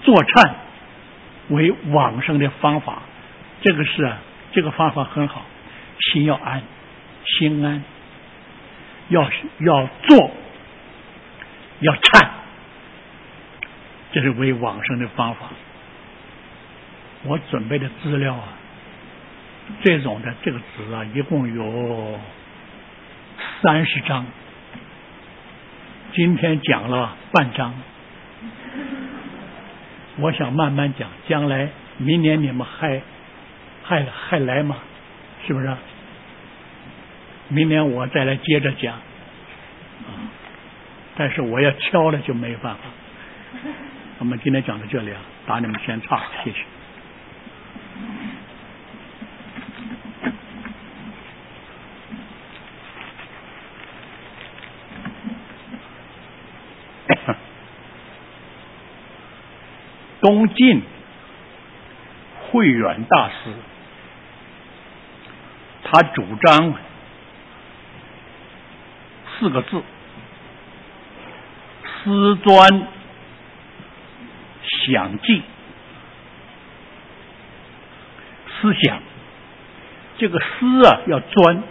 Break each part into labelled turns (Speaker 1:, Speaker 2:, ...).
Speaker 1: 坐禅为往生的方法，这个方法很好，心要安，心安，要坐，要禅，这是为往生的方法。我准备的资料这种的这个纸一共有30张，今天讲了半张，我想慢慢讲，将来明年你们还来吗？是不是？明年我再来接着讲，但是我要敲了就没办法。我们今天讲到这里打你们先岔，谢谢。东晋慧远大师，他主张4个字：思专想记。思想，这个思要专，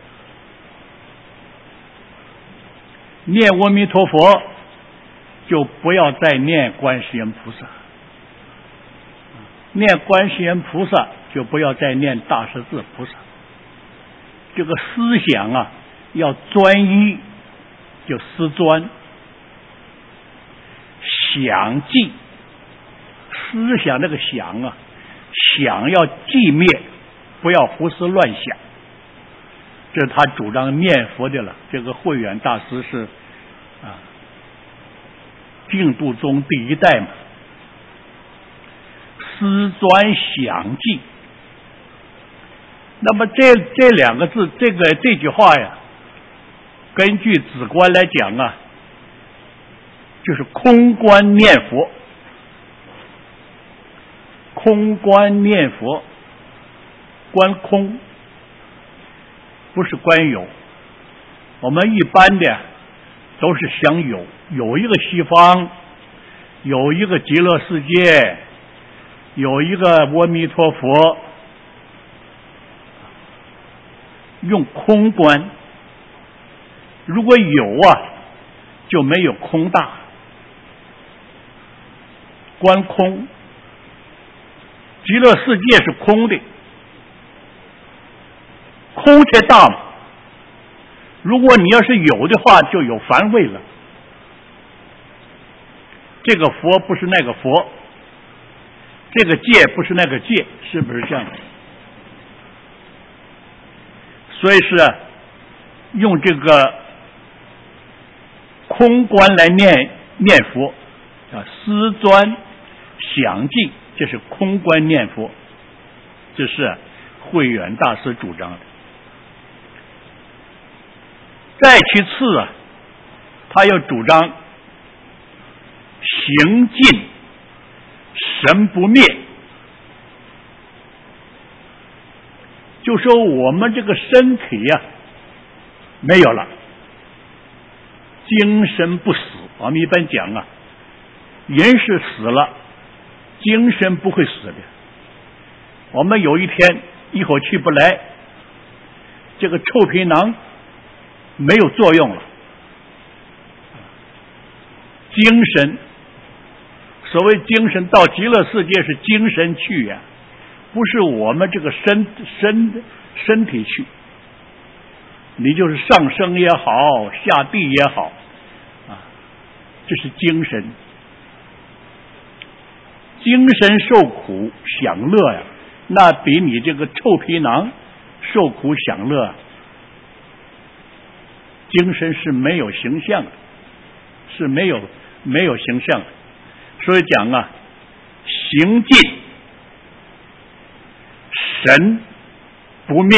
Speaker 1: 念阿弥陀佛就不要再念观世音菩萨，念观世音菩萨就不要再念大势至菩萨。这个思想要专一，就思专。想记，思想这个想想要寂灭，不要胡思乱想，这是他主张念佛的了。这个慧远大师是净土宗第1代嘛。思专想记，那么这2个字，这句话根据止观来讲就是空观念佛。空观念佛，观空，不是观有。我们一般的都是想有一个西方，有一个极乐世界，有一个阿弥陀佛，用空观。如果有就没有空大。观空，极乐世界是空的，空才大嘛。如果你要是有的话，就有凡位了。这个佛不是那个佛，这个界不是那个界，是不是这样？所以是用这个空观来念佛，思专想记，这是空观念佛，这是慧远大师主张的。再其次他又主张行尽神不灭，就说我们这个身体没有了，精神不死。我们一般讲人是死了，精神不会死的。我们有一天一口气不来，这个臭皮囊没有作用了。精神，所谓精神到极乐世界是精神去不是我们这个身体去。你就是上升也好，下地也好这是精神。精神受苦享乐那比你这个臭皮囊受苦享乐精神是没有形象的，是没有形象的。所以讲行尽神不灭，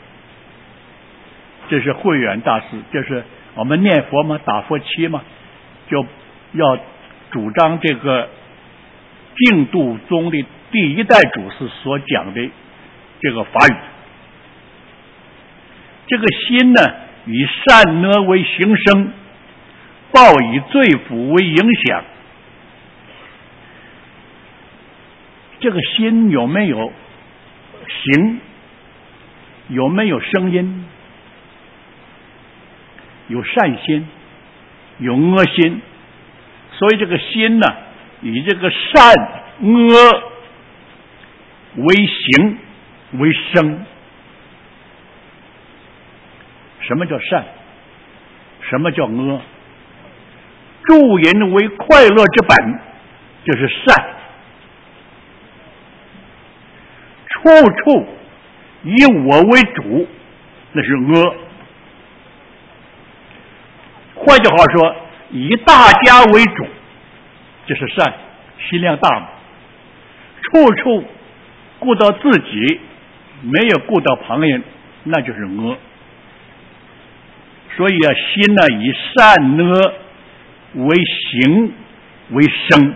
Speaker 1: 这是慧远大师，这是我们念佛嘛，打佛七嘛，就要主张这个净土宗的第1代祖师所讲的这个法语。这个心以善恶为形声，报以罪福为影响。 这个心有没有形？有没有声音？有善心，有恶心。所以这个心呢，以这个善恶为形为声。什么叫善？什么叫恶？助人为快乐之本，就是善。处处以我为主，那是恶。换句话说，以大家为主，这是善，心量大嘛。处处顾到自己，没有顾到旁人，那就是恶。所以啊，心呢，以善恶为形为声。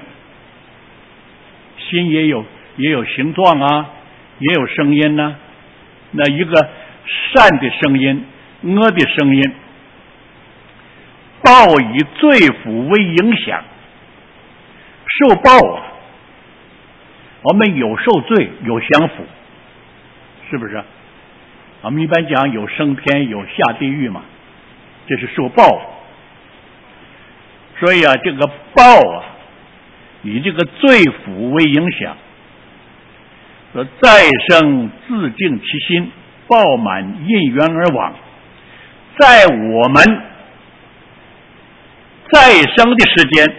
Speaker 1: 心也有形状啊，也有声音呢。那一个善的声音，恶的声音，报以罪福为影响。受报啊，我们有受罪，有享福，是不是？我们一般讲有升天，有下地狱嘛，这是受报。所以啊，这个报啊，以这个罪福为影响。说再生自净其心，报满因缘而往。在我们再生的时间，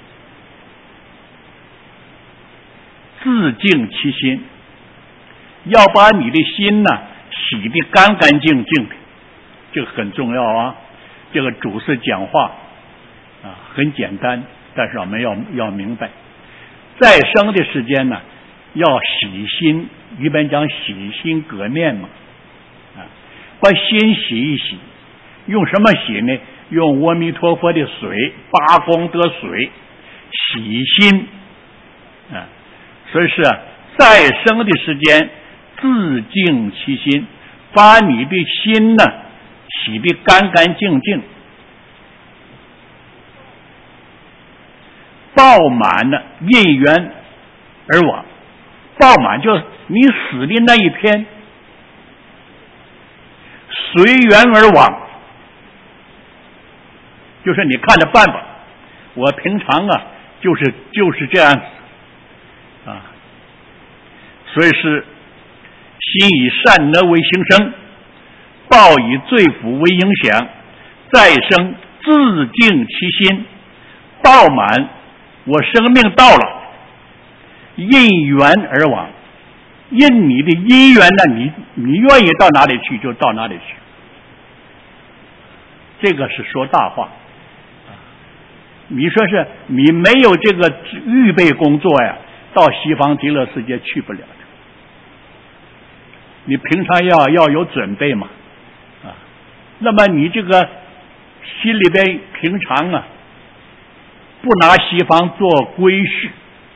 Speaker 1: 自净其心，要把你的心呢洗得干干净净的，这个很重要啊。这个主持讲话啊很简单，但是我们要明白，再生的时间呢，要洗心，一般讲洗心革面嘛，把心洗一洗。用什么洗呢？用阿弥陀佛的水，八功德水洗心啊。所以是再生的时间，自净其心，把你的心呢洗得干干净净，报满了因缘而往。报满就是你死的那一天，随缘而往，就是你看着办吧。我平常啊就是这样子啊。所以是心以善恶为形声，报以罪福为影响，再生自净其心，报满我生命到了，因缘而往。因你的因缘呢，你愿意到哪里去就到哪里去。这个是说大话。你说是你没有这个预备工作呀，到西方极乐世界去不了的。你平常要有准备嘛，啊，那么你这个心里边平常啊，不拿西方做规矩，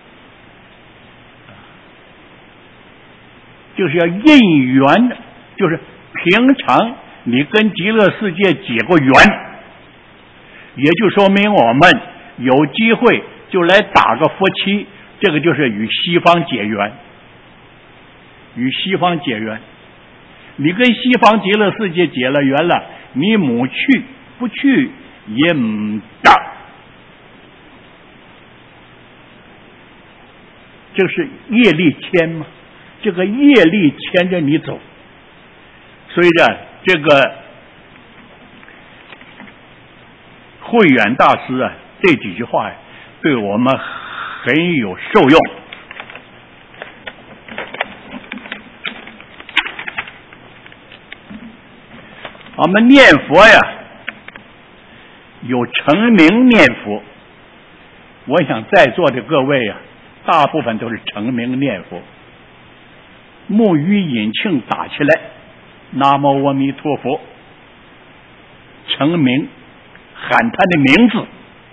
Speaker 1: 就是要因缘的，就是平常你跟极乐世界结过缘，也就说明我们有机会就来打个夫妻，这个就是与西方结缘。与西方结缘，你跟西方极乐世界结了缘了，你母去不去也唔得，这是业力牵嘛，这个业力牵着你走。所以呢，这个慧远大师啊，这几句话对我们很有受用。我们念佛呀，有成名念佛。我想在座的各位啊，大部分都是成名念佛。木鱼引磬打起来，南无阿弥陀佛，成名，喊他的名字，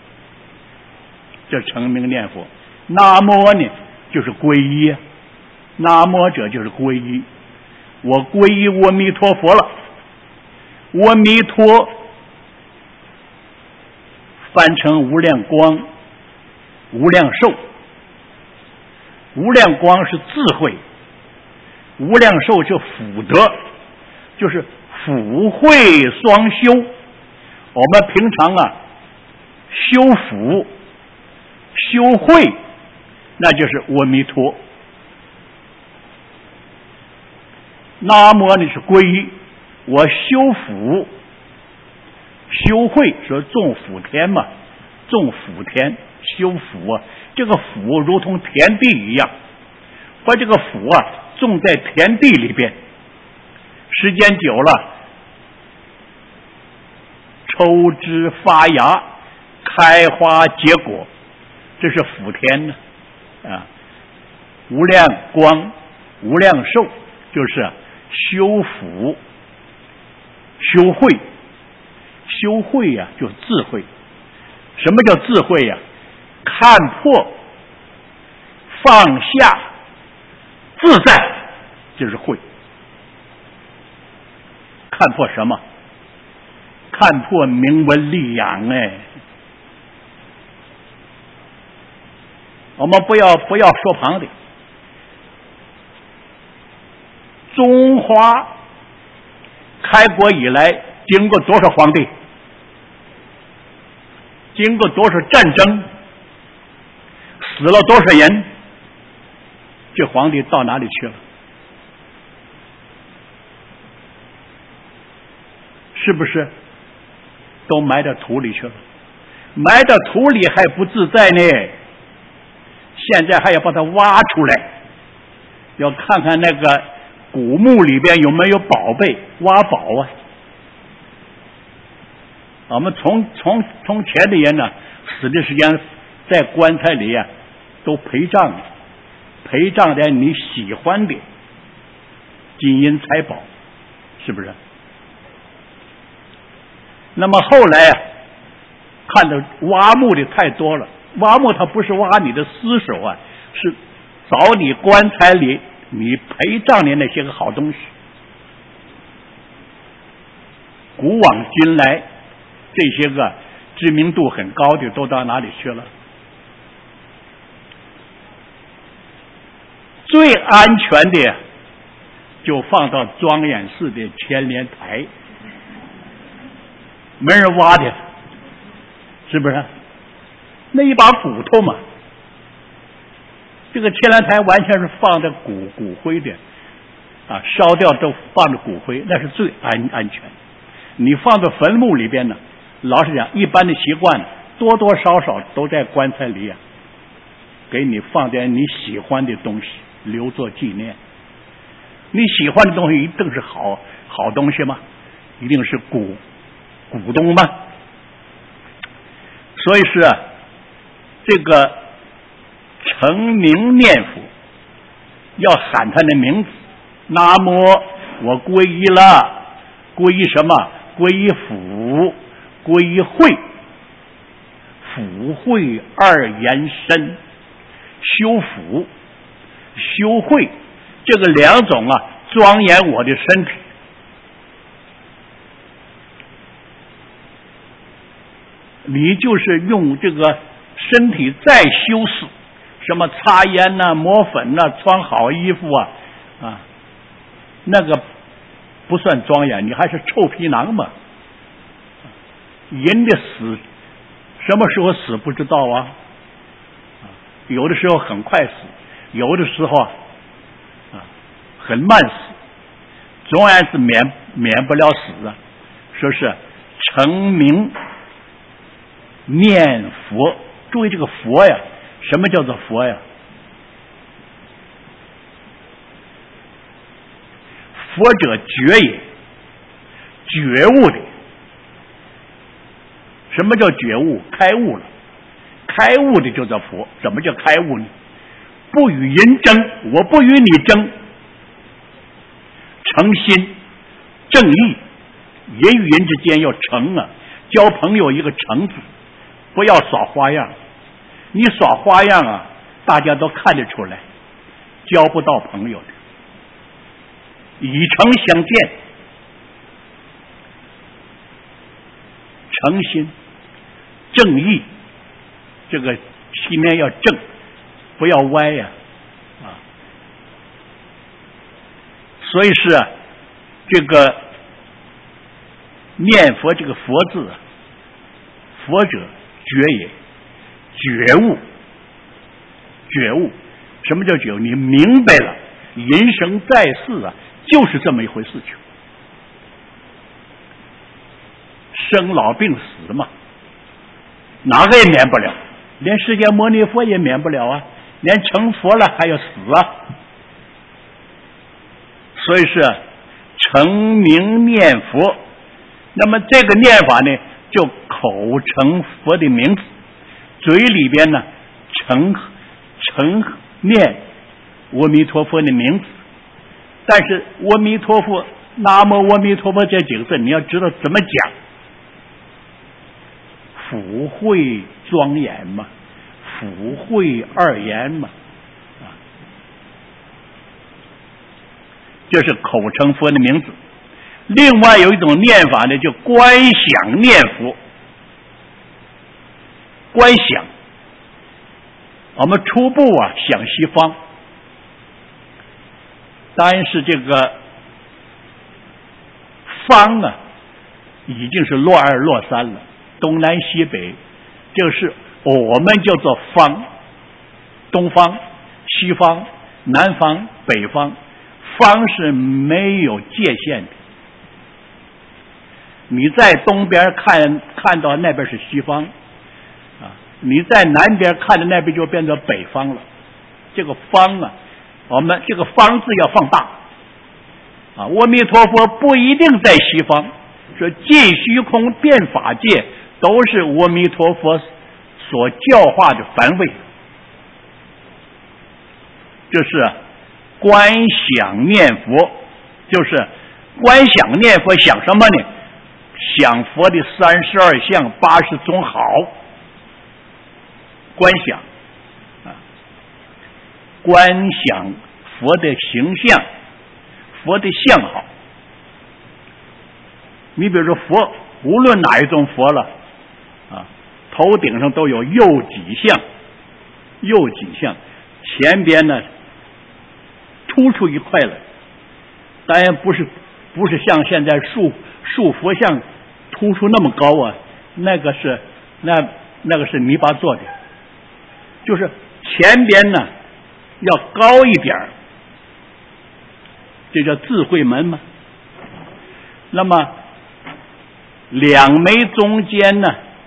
Speaker 1: 这成名念佛。南无呢，就是皈依，南无者就是皈依，我皈依阿弥陀佛了。阿弥陀翻成无量光、无量寿， 无量光是智慧，无量寿就福德，就是福慧双修。我们平常修福修慧，那就是阿弥陀。南无呢是皈依，我修福修慧，说种福田嘛，种福田修福这个福如同田地一样，把这个福种在田地里边，时间久了抽枝发芽，开花结果，这是福田呢无量光无量寿就是修福修慧。修慧就智慧。什么叫智慧看破放下自在就是慧。看破什么？看破名闻利养我们不要说旁的。中华开国以来经过多少皇帝，经过多少战争，死了多少人，这皇帝到哪里去了？是不是都埋到土里去了？埋到土里还不自在呢，现在还要把它挖出来，要看看那个古墓里边有没有宝贝，挖宝我们从前的人呢，死的时间在棺材里都陪葬的你喜欢的金银财宝，是不是？那么后来看到挖墓的太多了，挖墓它不是挖你的尸首是找你棺材里你陪葬的那些个好东西。古往今来这些个知名度很高的都到哪里去了？最安全的就放到庄严寺的千莲台，没人挖的，是不是？那一把骨头嘛，这个千莲台完全是放着骨灰的烧掉都放着骨灰，那是最安全。你放到坟墓里边呢，老实讲一般的习惯多多少少都在棺材里给你放点你喜欢的东西留作纪念。你喜欢的东西一定是好东西吗？一定是古董吗？所以是这个成名念佛要喊他的名字，南无我皈依了，皈依什么？皈依福，皈依慧，福慧二延伸，修福修慧，这个两种庄严我的身体。你就是用这个身体再修饰，什么擦烟抹粉穿好衣服那个不算庄严，你还是臭皮囊嘛。人的死什么时候死不知道有的时候很快死，有的时候很慢死，总然是免不了死说是成名念佛。注意这个佛什么叫做佛佛者觉也，觉悟的。什么叫觉悟？开悟了，开悟的就叫佛。什么叫开悟呢？不与人争，我不与你争，诚心正义，人与人之间要诚交朋友一个诚字，不要耍花样。你耍花样大家都看得出来，交不到朋友的。以诚相见，诚心正义，这个心面要正，不要歪所以是这个念佛这个佛字，佛者觉也，觉悟。觉悟，什么叫觉悟？你明白了，人生在世啊，就是这么一回事情，生老病死嘛，哪个也免不了，连释迦牟尼佛也免不了啊，连成佛了还要死啊。所以是成名念佛，那么这个念法呢，就口称佛的名字，嘴里边呢称念阿弥陀佛的名字。但是阿弥陀佛、南无阿弥陀佛这几个字，你要知道怎么讲，福慧庄严嘛，福慧二言嘛，这是口称佛的名字。另外有一种念法呢，就观想念佛。观想，我们初步想西方，当然是这个方已经是落二落三了，东南西北，这个是我们叫做方，东方、西方、南方、北方，方是没有界限的。你在东边看到那边是西方你在南边看的那边就变成北方了。这个方我们这个方字要放大阿弥陀佛不一定在西方，说尽虚空遍法界都是阿弥陀佛所教化的梵位。这是观想念佛，就是观想念佛，想什么呢？想佛的32相80种好。观想观想佛的形象，佛的相好。你比如说佛，无论哪一种佛了头顶上都有右脊相，右脊相前边呢突出一块来，当然不是像现在塑佛像突出那么高那个是泥巴做的，就是前边呢要高一点，这叫智慧门嘛。那么两眉中间呢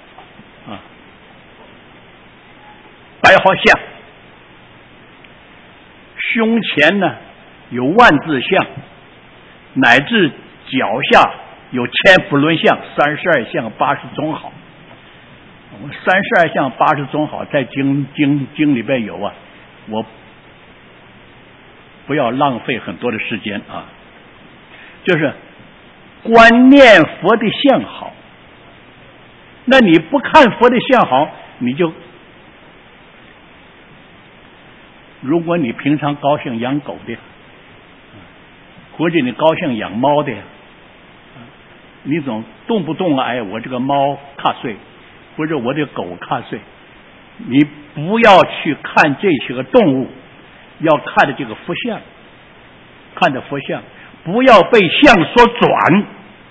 Speaker 1: 白毫相，胸前呢有万字相，乃至脚下有千佛轮相，32相80种好。32相80种好在经里边有我不要浪费很多的时间就是观念佛的相好。那你不看佛的相好，你就如果你平常高兴养狗的，或者你高兴养猫的，你总动不动我这个猫瞌睡，或者我的狗瞌睡，你不要去看这些个动物，要看的这个佛像，看的佛像，不要被相所转，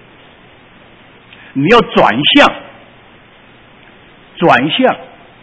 Speaker 1: 你要转向，转向。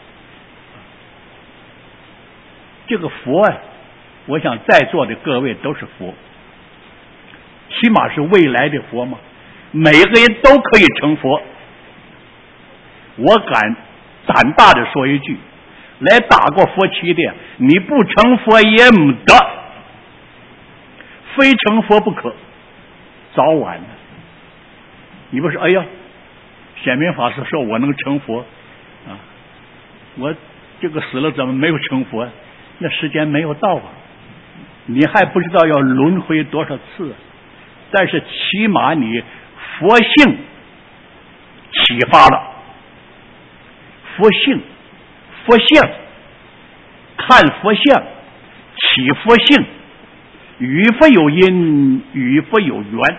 Speaker 1: 这个佛我想在座的各位都是佛，起码是未来的佛嘛，每个人都可以成佛。我胆大的说一句，来打过佛旗的，你不成佛也不得，非成佛不可，早晚你不是哎呀，显明法师说我能成佛我这个死了怎么没有成佛？那时间没有到你还不知道要轮回多少次但是起码你佛性启发了，佛性佛像，看佛像起佛性，与佛有因，与佛有缘。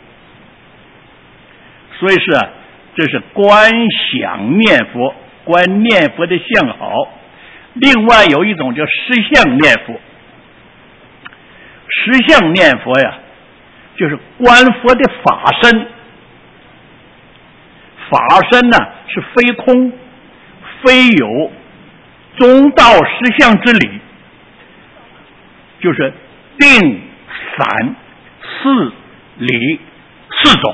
Speaker 1: 所以这是观想念佛，观念佛的相好。另外有一种叫实相念佛。实相念佛就是观佛的法身。法身呢是非空非有中道实相之理，就是定散四理四种。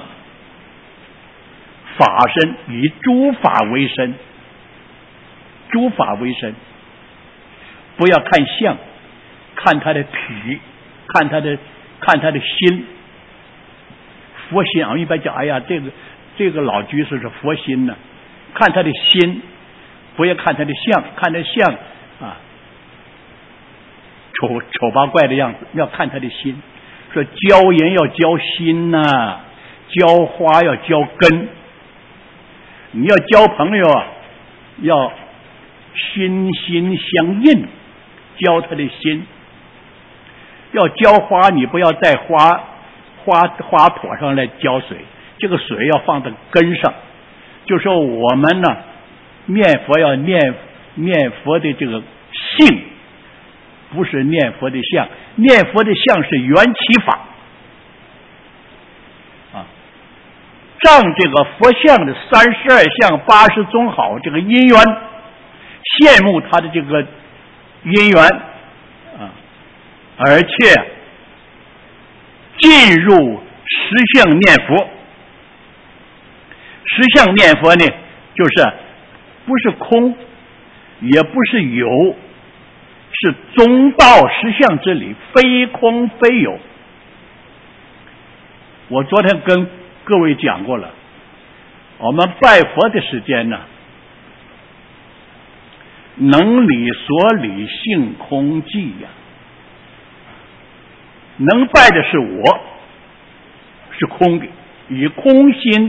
Speaker 1: 法身以诸法为身，诸法为身，不要看相，看他的体，看他的心。佛心啊，一般讲，哎呀，这个老居士是佛心呢，看他的心，不要看他的相，看他的相啊，丑八怪的样子，要看他的心。说浇人要浇心呐，浇花要浇根。你要交朋友啊，要心心相印，交他的心。要浇花，你不要在花朵上来浇水，这个水要放在根上。就说我们呢，念佛要念佛的这个性，不是念佛的相。念佛的相是缘起法啊，仗这个佛像的32相80宗好这个因缘，羡慕他的这个因缘啊，而且进入实相念佛。实相念佛呢，就是不是空，也不是有，是中道实相之理，非空非有。我昨天跟各位讲过了，我们拜佛的时间呢，能理所理性空寂呀，能拜的是我，是空的，以空心；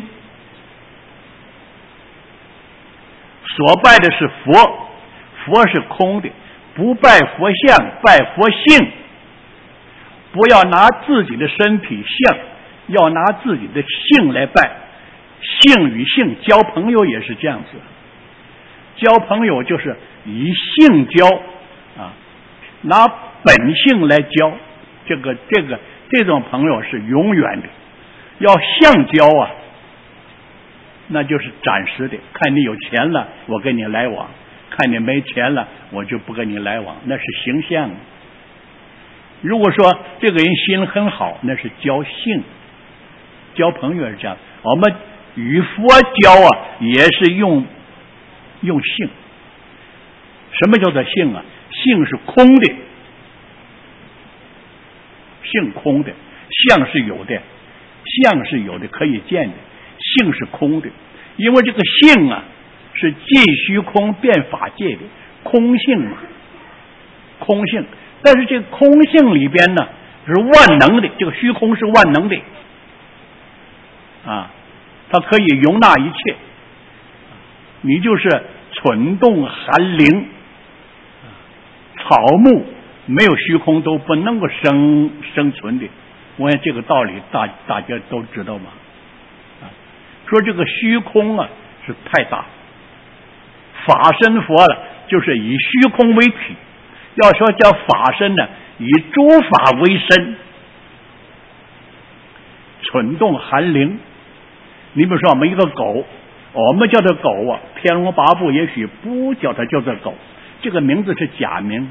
Speaker 1: 所拜的是佛，佛是空的，不拜佛像，拜佛性。不要拿自己的身体像，要拿自己的性来拜。性与性交朋友也是这样子，交朋友就是以性交啊，拿本性来交，这种朋友是永远的。要相交啊，那就是暂时的，看你有钱了我跟你来往，看你没钱了我就不跟你来往，那是形象。如果说这个人心很好，那是交性，交朋友是这样。我们与佛交啊，也是用性。什么叫做性啊？性是空的，性空的，相是有的，相是有的可以见的，性是空的。因为这个性啊，是即虚空变法界的空性嘛，空性。但是这个空性里边呢，是万能的，这个虚空是万能的啊，它可以容纳一切。你就是蠢动寒灵，草木没有虚空都不能够生存的。我想这个道理大家都知道嘛。说这个虚空啊是太大，法身佛了就是以虚空为体。要说叫法身呢，以诸法为身，蠢动寒灵。你比如说我们一个狗，我们叫它狗啊，天龙八部也许不叫它叫做狗，这个名字是假名。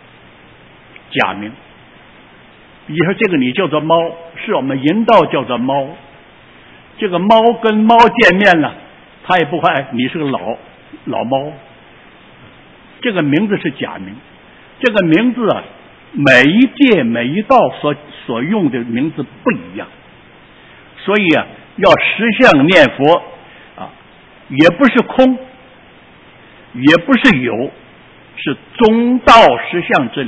Speaker 1: 比如说这个你叫做猫，是我们人道叫做猫。这个猫跟猫见面了，它也不会你是个老猫。这个名字是假名。这个名字啊，每一界每一道所用的名字不一样，所以啊，要实相念佛啊，也不是空，也不是有，是中道实相之理。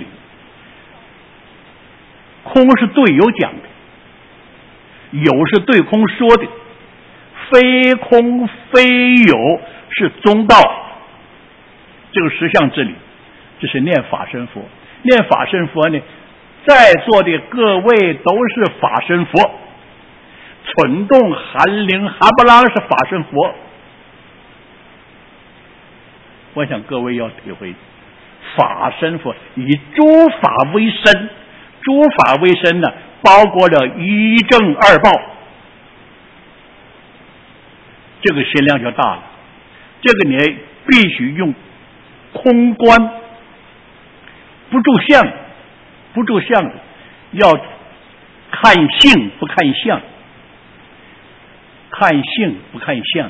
Speaker 1: 空是对有讲的，有是对空说的，非空非有是中道，这个实相之理。这是念法身佛。念法身佛呢，在座的各位都是法身佛。蠢动寒灵哈巴拉是法身佛。我想各位要体会，法身佛以诸法为身，诸法为身呢， 包括着一正二报，这个心量就大了。这个你必须用空观，不住相，不住相，要看性不看相，看性不看相。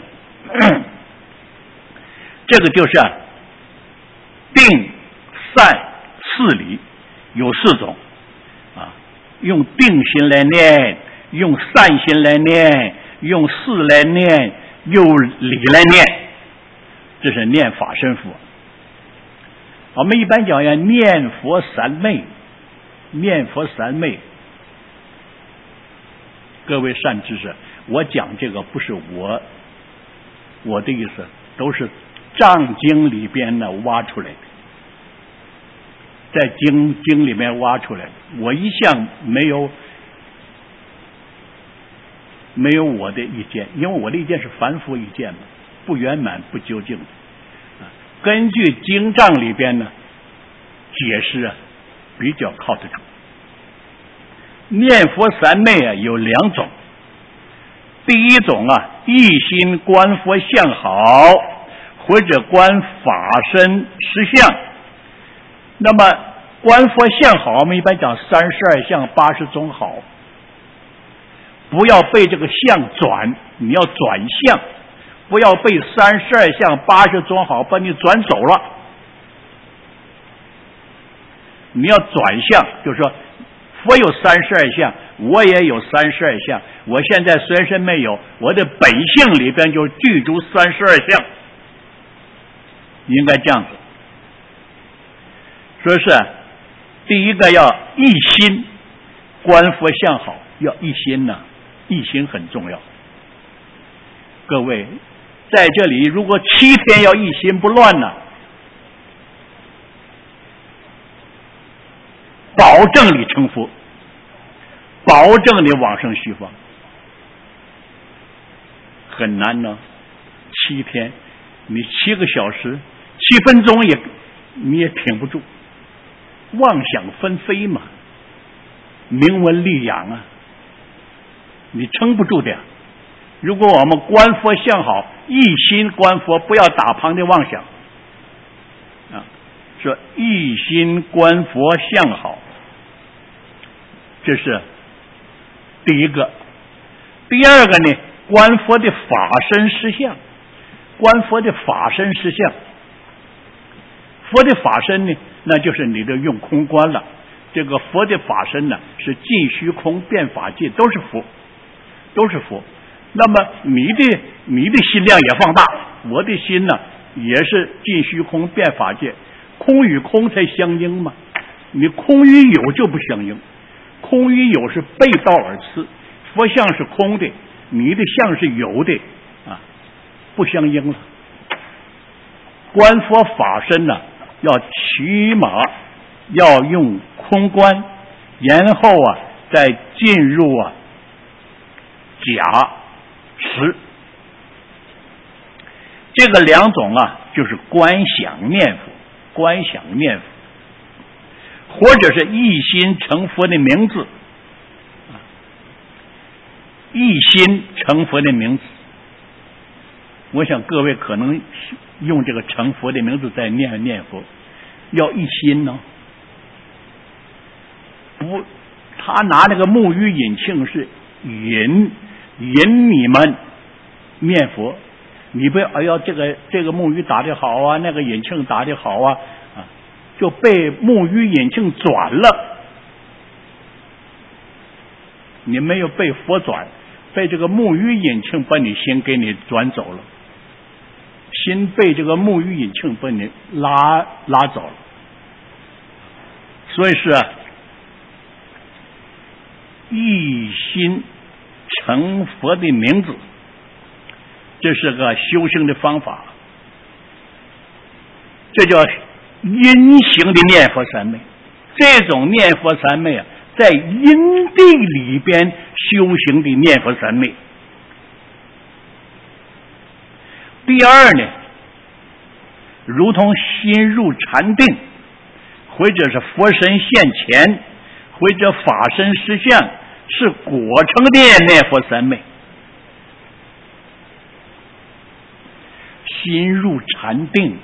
Speaker 1: 这个就是定善四理有4种啊，用定心来念，用善心来念，用事来念，用理来念，这是念法身佛。我们一般讲要念佛三昧，念佛三昧。各位善知识，我讲这个不是我的意思，都是藏经里边呢挖出来的，在经里面挖出来的。我一向没有我的意见，因为我的意见是凡夫意见嘛，不圆满不究竟的。根据经藏里边呢解释啊，比较靠得住。念佛三昧啊有2种，第一种啊，一心观佛相好，或者观法身实相。那么观佛相好，我们一般讲32相80种好，不要被这个相转，你要转相，不要被32相80种好把你转走了。你要转向，就是说佛有32相，我也有32相，我现在虽然没有，我的本性里边就具足32相，应该这样子。说是第一个要一心观佛相好，要一心呢，一心很重要。各位在这里如果7天要一心不乱呢，保证你成佛，保证你往生西方。很难呢，7天你7个小时7分钟你也挺不住，妄想纷飞嘛，名闻利养啊，你撑不住的呀。如果我们观佛相好，一心观佛，不要打旁的妄想啊，说一心观佛相好，这是第一个。第二个呢，观佛的法身实相，观佛的法身实相。佛的法身呢，那就是你的用空观了。这个佛的法身呢，是尽虚空遍法界，都是佛，都是佛。那么你的心量也放大，我的心呢也是尽虚空遍法界，空与空才相应嘛。你空与有就不相应，空与有是背道而驰。佛像是空的，你的像是有的啊，不相应了。观佛法身呢，要起码要用空观，然后啊再进入啊假实。这个2种啊，就是观想念佛，观想念佛，或者是一心成佛的名字，一心成佛的名字。我想各位可能用这个成佛的名字在念佛，要一心呢。不，他拿那个木鱼引磬是引你们念佛，你不要哎呀这个木鱼打得好啊，那个引磬打得好啊，就被木鱼引磬转了。你没有被佛转，被这个木鱼引磬把你心给你转走了，心被这个木鱼引磬把你拉走了。所以是一心成佛的名字，这是个修行的方法，这叫因行的念佛三昧。这种念佛三昧啊，在因地里边修行的念佛三昧。第二呢，如同心入禅定，或者是佛身现前，或者法身实相， 是果成的那佛三昧。心入禅定，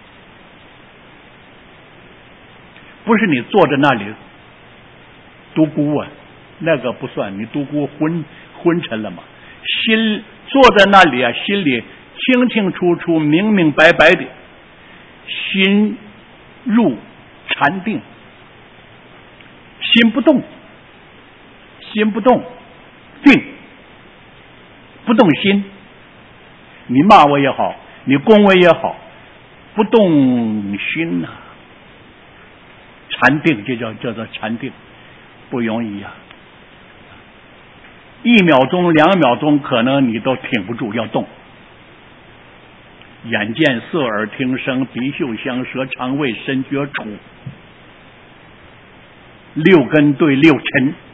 Speaker 1: 不是你坐在那里独孤啊，那个不算，你独孤昏沉了嘛。心坐在那里啊，心里清清楚楚、明明白白的，心入禅定，心不动，心不动，定，不动心。你骂我也好，你恭维也好，不动心呐、禅定就叫做禅定，不容易啊。1秒钟、2秒钟，可能你都挺不住，要动。眼见色耳听声鼻嗅香舌肠胃身觉触，6根对6尘，